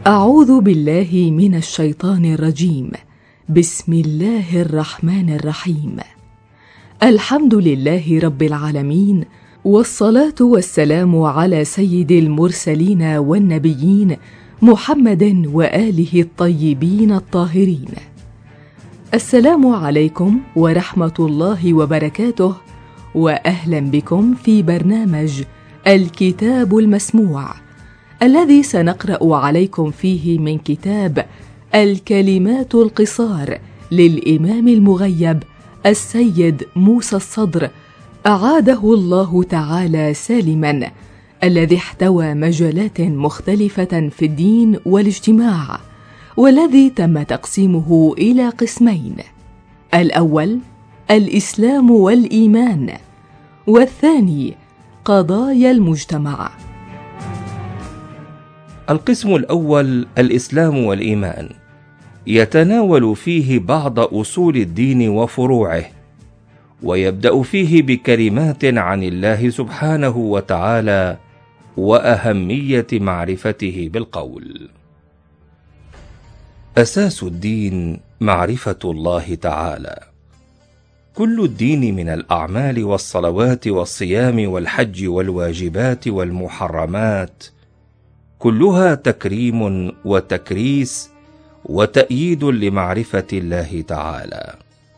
أعوذ بالله من الشيطان الرجيم. بسم الله الرحمن الرحيم. الحمد لله رب العالمين، والصلاة والسلام على سيد المرسلين والنبيين محمد وآله الطيبين الطاهرين. السلام عليكم ورحمة الله وبركاته، وأهلا بكم في برنامج الكتاب المسموع، الذي سنقرأ عليكم فيه من كتاب الكلمات القصار للإمام المغيب السيد موسى الصدر، أعاده الله تعالى سالما، الذي احتوى مجالات مختلفة في الدين والاجتماع، والذي تم تقسيمه إلى قسمين: الأول الإسلام والإيمان، والثاني قضايا المجتمع. القسم الأول الإسلام والإيمان يتناول فيه بعض أصول الدين وفروعه، ويبدأ فيه بكلمات عن الله سبحانه وتعالى وأهمية معرفته بالقول. أساس الدين معرفة الله تعالى. كل الدين من الأعمال والصلوات والصيام والحج والواجبات والمحرمات كلها تكريم وتكريس وتأييد لمعرفة الله تعالى.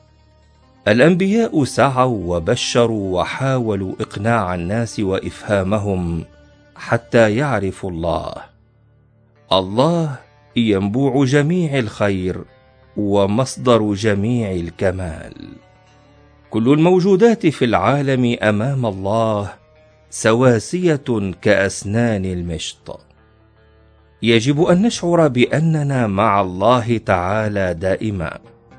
الأنبياء سعوا وبشروا وحاولوا إقناع الناس وإفهامهم حتى يعرفوا الله. الله ينبوع جميع الخير ومصدر جميع الكمال. كل الموجودات في العالم أمام الله سواسية كأسنان المشط. يجب أن نشعر بأننا مع الله تعالى دائما.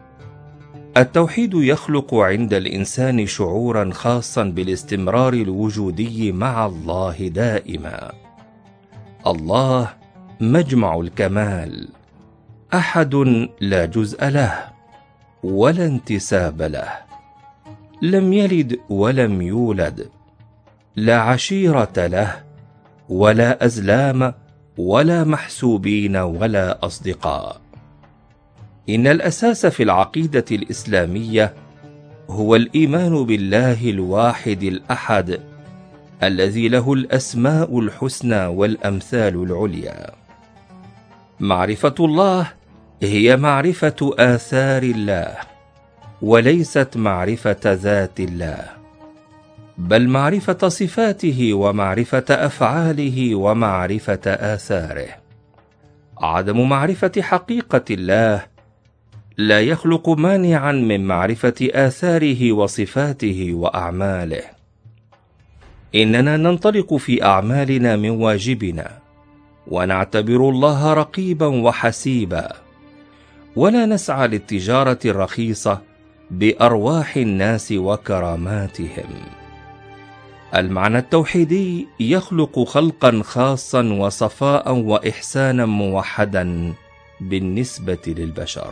التوحيد يخلق عند الإنسان شعورا خاصا بالاستمرار الوجودي مع الله دائما. الله مجمع الكمال، أحد لا جزء له ولا انتساب له، لم يلد ولم يولد، لا عشيرة له ولا أزلام ولا محسوبين ولا أصدقاء. إن الأساس في العقيدة الإسلامية هو الإيمان بالله الواحد الأحد، الذي له الأسماء الحسنى والأمثال العليا. معرفة الله هي معرفة آثار الله، وليست معرفة ذات الله، بل معرفة صفاته ومعرفة أفعاله ومعرفة آثاره. عدم معرفة حقيقة الله لا يخلق مانعا من معرفة آثاره وصفاته وأعماله. إننا ننطلق في أعمالنا من واجبنا، ونعتبر الله رقيبا وحسيبا، ولا نسعى للتجارة الرخيصة بأرواح الناس وكراماتهم. المعنى التوحيدي يخلق خلقا خاصا وصفاء وإحسانا موحدا بالنسبة للبشر.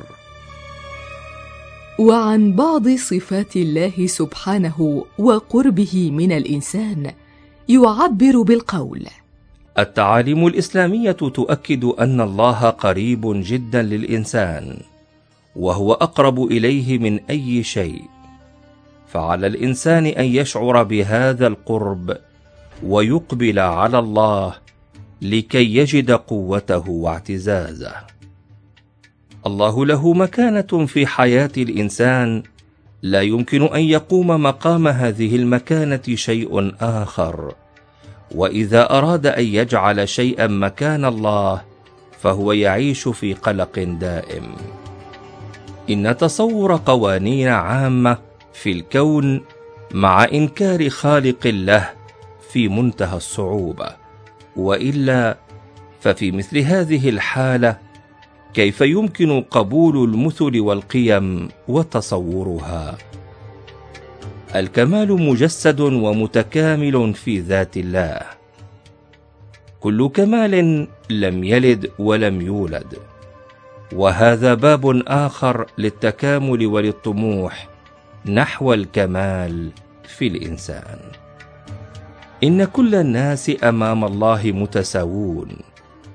وعن بعض صفات الله سبحانه وقربه من الإنسان يعبر بالقول: التعاليم الإسلامية تؤكد أن الله قريب جدا للإنسان، وهو أقرب إليه من أي شيء، فعلى الإنسان أن يشعر بهذا القرب ويقبل على الله لكي يجد قوته واعتزازه. الله له مكانة في حياة الإنسان لا يمكن أن يقوم مقام هذه المكانة شيء آخر، وإذا أراد أن يجعل شيئا مكان الله فهو يعيش في قلق دائم. إن تصور قوانين عامة في الكون مع إنكار خالق له في منتهى الصعوبة، وإلا ففي مثل هذه الحالة كيف يمكن قبول المثل والقيم وتصورها؟ الكمال مجسد ومتكامل في ذات الله. كل كمال لم يلد ولم يولد، وهذا باب آخر للتكامل وللطموح نحو الكمال في الإنسان. إن كل الناس أمام الله متساوون،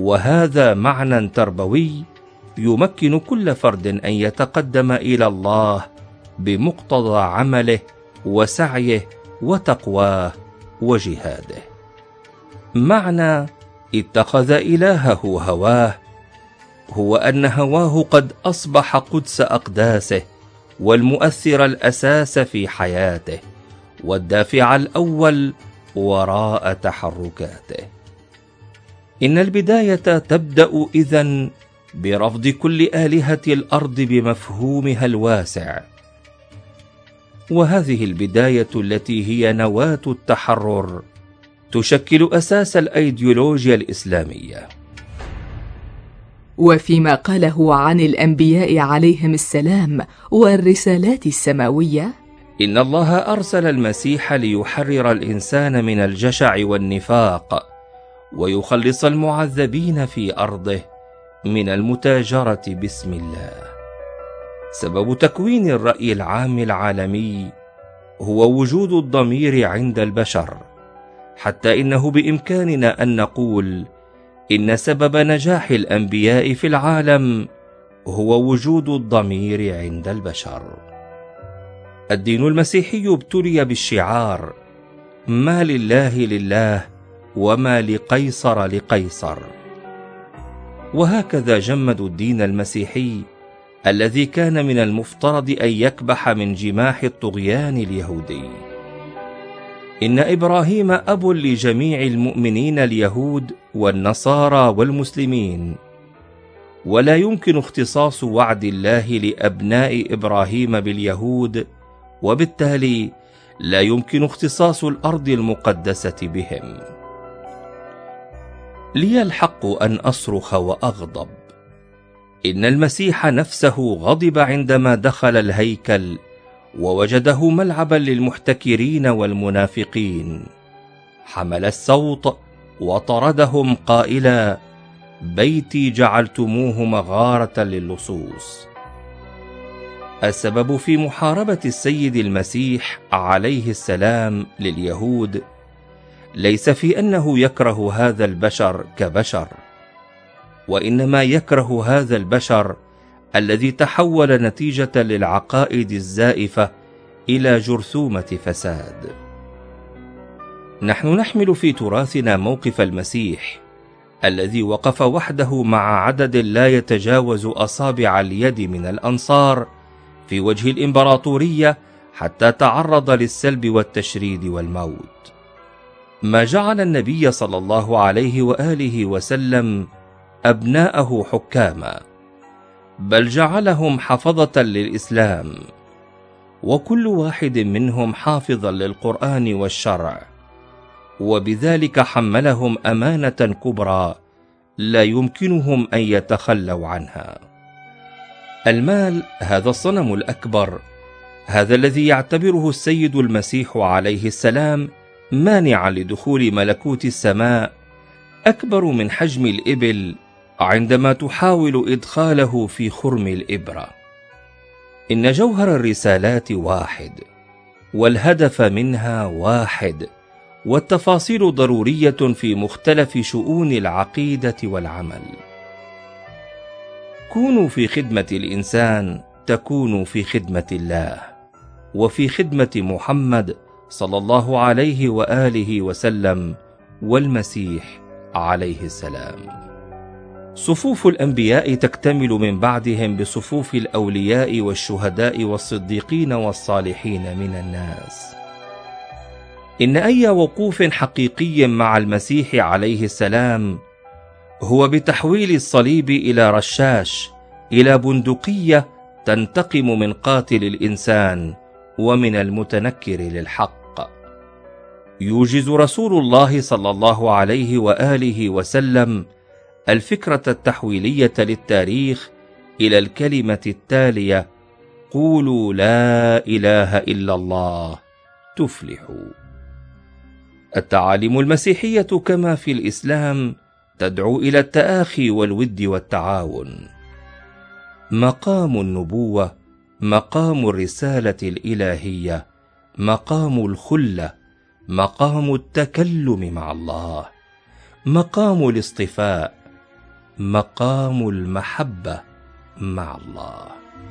وهذا معنى تربوي يمكن كل فرد أن يتقدم إلى الله بمقتضى عمله وسعيه وتقواه وجهاده. معنى اتخذ إلهه هواه هو أن هواه قد أصبح قدس أقداسه والمؤثر الأساس في حياته والدافع الأول وراء تحركاته. إن البداية تبدأ إذن برفض كل آلهة الأرض بمفهومها الواسع، وهذه البداية التي هي نواة التحرر تشكل أساس الأيديولوجيا الإسلامية. وفيما قاله عن الأنبياء عليهم السلام والرسالات السماوية: إن الله أرسل المسيح ليحرر الإنسان من الجشع والنفاق ويخلص المعذبين في أرضه من المتاجرة باسم الله. سبب تكوين الرأي العام العالمي هو وجود الضمير عند البشر، حتى إنه بإمكاننا أن نقول إن سبب نجاح الأنبياء في العالم هو وجود الضمير عند البشر. الدين المسيحي ابتلي بالشعار ما لله لله وما لقيصر لقيصر، وهكذا جمدوا الدين المسيحي الذي كان من المفترض أن يكبح من جماح الطغيان اليهودي. إن إبراهيم أب لجميع المؤمنين اليهود والنصارى والمسلمين، ولا يمكن اختصاص وعد الله لأبناء إبراهيم باليهود، وبالتالي لا يمكن اختصاص الأرض المقدسة بهم. لي الحق أن أصرخ وأغضب. إن المسيح نفسه غضب عندما دخل الهيكل ووجده ملعبا للمحتكرين والمنافقين، حمل الصوت وطردهم قائلا: بيتي جعلتموه مغارة للصوص. السبب في محاربة السيد المسيح عليه السلام لليهود ليس في أنه يكره هذا البشر كبشر، وإنما يكره هذا البشر الذي تحول نتيجة للعقائد الزائفة إلى جرثومة فساد. نحن نحمل في تراثنا موقف المسيح الذي وقف وحده مع عدد لا يتجاوز أصابع اليد من الأنصار في وجه الإمبراطورية حتى تعرض للسلب والتشريد والموت. ما جعل النبي صلى الله عليه وآله وسلم أبناءه حكاما، بل جعلهم حفظة للإسلام، وكل واحد منهم حافظا للقرآن والشرع، وبذلك حملهم أمانة كبرى لا يمكنهم أن يتخلوا عنها. المال هذا الصنم الأكبر، هذا الذي يعتبره السيد المسيح عليه السلام مانعا لدخول ملكوت السماء، أكبر من حجم الإبل عندما تحاول إدخاله في خرم الإبرة. إن جوهر الرسالات واحد، والهدف منها واحد، والتفاصيل ضرورية في مختلف شؤون العقيدة والعمل. كونوا في خدمة الإنسان تكونوا في خدمة الله، وفي خدمة محمد صلى الله عليه وآله وسلم والمسيح عليه السلام. صفوف الأنبياء تكتمل من بعدهم بصفوف الأولياء والشهداء والصديقين والصالحين من الناس. إن أي وقوف حقيقي مع المسيح عليه السلام هو بتحويل الصليب إلى رشاش، إلى بندقية تنتقم من قاتل الإنسان ومن المتنكر للحق. يوجز رسول الله صلى الله عليه وآله وسلم الفكرة التحويلية للتاريخ إلى الكلمة التالية: قولوا لا إله إلا الله تفلحوا. التعاليم المسيحية كما في الإسلام تدعو إلى التآخي والود والتعاون. مقام النبوة، مقام الرسالة الإلهية، مقام الخلة، مقام التكلم مع الله، مقام الاصطفاء، مقام المحبة مع الله.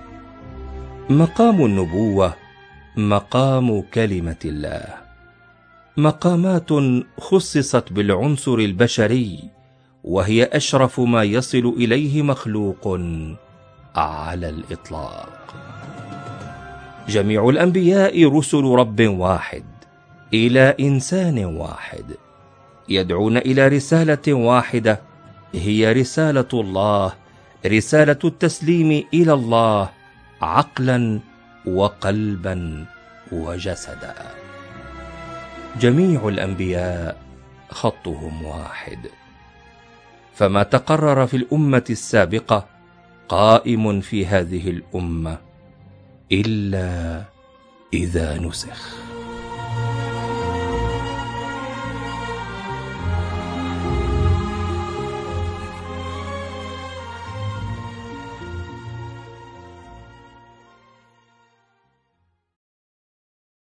مقام النبوة مقام كلمة الله، مقامات خصصت بالعنصر البشري، وهي أشرف ما يصل إليه مخلوق على الإطلاق. جميع الأنبياء رسل رب واحد إلى إنسان واحد، يدعون إلى رسالة واحدة، هي رسالة الله، رسالة التسليم إلى الله عقلا وقلبا وجسدا. جميع الأنبياء خطهم واحد، فما تقرر في الأمة السابقة قائم في هذه الأمة إلا إذا نسخ.